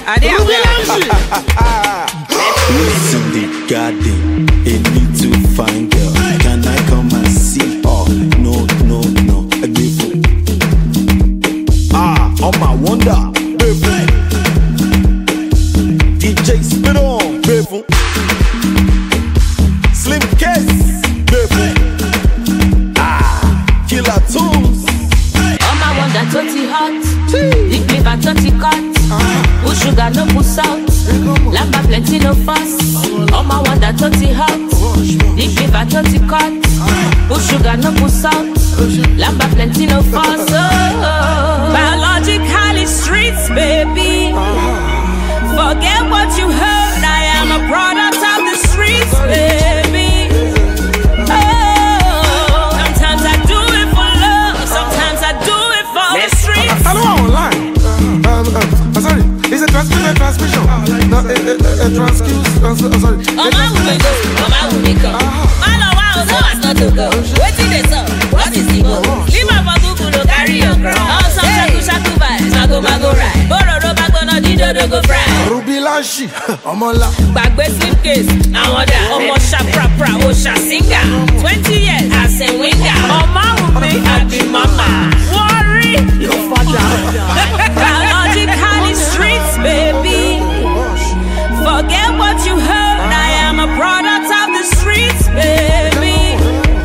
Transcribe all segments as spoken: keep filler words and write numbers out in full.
Are they Who's in the garden? A little fine girl. Can I come and see? Oh, no, no, no. A beautiful. Ah, oh my wonder. Beautiful. D J Spit on. Beautiful. Slim Case. Beautiful. Ah, Killer Tools. Oh my wonder, totally hot. Lick me back, totally cut. Put sugar, no put salt. Lamba plenty, no fuss. Oh my wonder, totally hot. Lick me back, totally cut. Put sugar, no put salt. Lamba plenty, no fuss. Oh, oh. Biologically streets, baby. Forget what you heard. I am a product of the streets, baby. Oh, sometimes I do it for love. Sometimes I do it for the streets. Hello, online. Um, um, sorry, it's a transmission, transmission. No, a, a, a, a transcuse. Uh, sorry. Oh my woman go, oh my woman go. Man, oh wow, so as not to go. Waiting this up, what is the goal? Leave my bagu to carry your crown. Oh, some shaku shaku vibes, mago mago ride. Bororo bago no dido do go fry. Ruby Lanshi, Omola. Bagbe Slim Case, now order. Omo sha pra pra, Osha singer. Twenty years, I say winger. Oh my woman, I be mama. Worry, you father. Biologically streets, baby. Forget what you heard. I am a product of the streets, baby.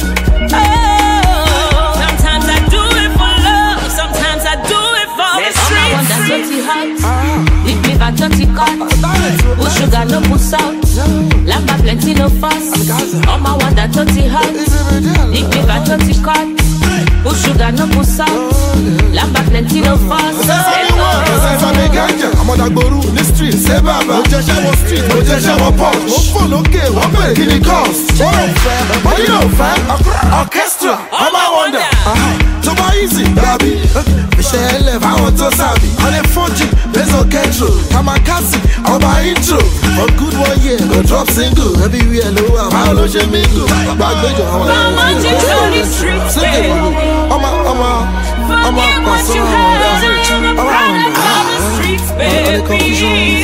Oh, sometimes I do it for love. Sometimes I do it for the streets. Oh, that's dirty hot. Lick me back, dirty cut. Put sugar, no put salt. Lamba plenty, no fuss. Oh, my one that dirty hot. Lick me back, dirty cut. Put sugar, no put salt. Lamba plenty, no fuss. I'm on that boru, the street, say baba. Mo jẹ ṣẹ́wọ̀n street, mo jẹ ṣẹ́wọ̀n punch. Mo fò lókè, wọ́n bẹ̀rẹ̀ kí ni cost. Wọ́n ò fẹ́, money no fẹ́. Orchestra, I'm a wonder. Tó bá easy, dàbí. Iṣẹ́ ẹlẹ̀ fáwọn tó sàbí. Ọ̀lẹ́ fọ́jì, Bezo Ketro. Kamakasi, ọba intro. For good one year, go drop single. Everywhere ló wà, báwo ló ṣe mingle. Gbàgbéjọ àwọn ẹ̀rọ. Mama, you tell the streets, baby. Ọmọ, ọmọ, ọmọ Forget what pàṣẹ you ọmọ heard. ọ̀dà. I am a product of the streets, baby.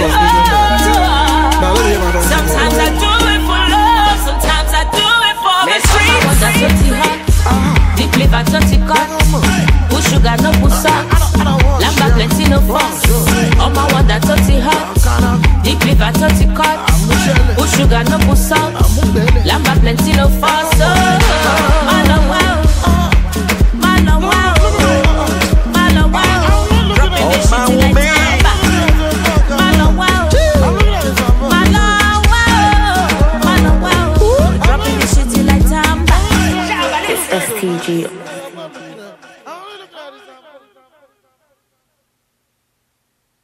Oh, sometimes I do it for love. Sometimes I do it for the streets. Oh, that's dirty hot. Deep liver, dirty cut. Put sugar, no put salt. Lamba plenty, no fuss. Oh my one that dirty hot. Deep liver, dirty cut. Put sugar, no put salt. Lamba plenty, no fuss. Oh, man, oh wow, man, oh wow, man, oh wow. Dropping this shit till I turn back. Man, oh wow, man, oh wow, man, oh wow. Dropping this shit till I turn back. It's S T G.